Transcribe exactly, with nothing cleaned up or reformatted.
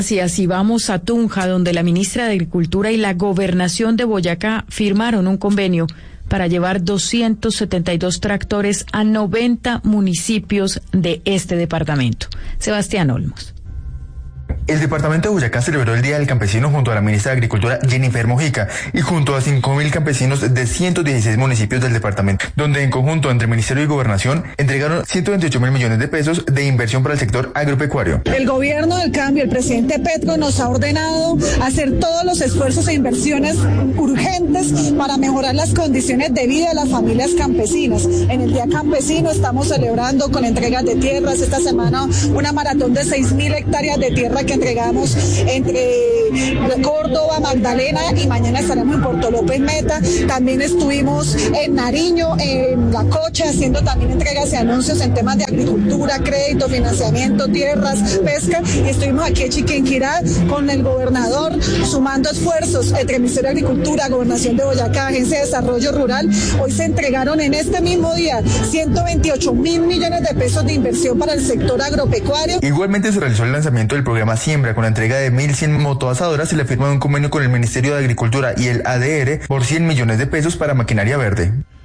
Y así vamos a Tunja, donde la ministra de Agricultura y la Gobernación de Boyacá firmaron un convenio para llevar doscientos setenta y dos tractores a noventa municipios de este departamento. Sebastián Olmos. El departamento de Boyacá celebró el Día del Campesino junto a la ministra de Agricultura Jennifer Mojica y junto a cinco mil campesinos de ciento dieciséis municipios del departamento, donde en conjunto entre Ministerio y Gobernación entregaron ciento veintiocho mil millones de pesos de inversión para el sector agropecuario. El gobierno del cambio, el presidente Petro nos ha ordenado hacer todos los esfuerzos e inversiones urgentes para mejorar las condiciones de vida de las familias campesinas. En el Día Campesino estamos celebrando con entregas de tierras. Esta semana una maratón de seis mil hectáreas de tierra que entregamos entre Córdoba, Magdalena y mañana estaremos en Puerto López Meta. También estuvimos en Nariño, en La Cocha, haciendo también entregas y anuncios en temas de agricultura, crédito, financiamiento, tierras, pesca, y estuvimos aquí en Chiquinquirá con el gobernador sumando esfuerzos entre el Ministerio de Agricultura, Gobernación de Boyacá, Agencia de Desarrollo Rural. Hoy se entregaron en este mismo día ciento veintiocho mil millones de pesos de inversión para el sector agropecuario. Igualmente se realizó el lanzamiento del programa Siembra con la entrega de mil cien motoasadoras y la firma de un convenio con el Ministerio de Agricultura y el A D R por cien millones de pesos para maquinaria verde.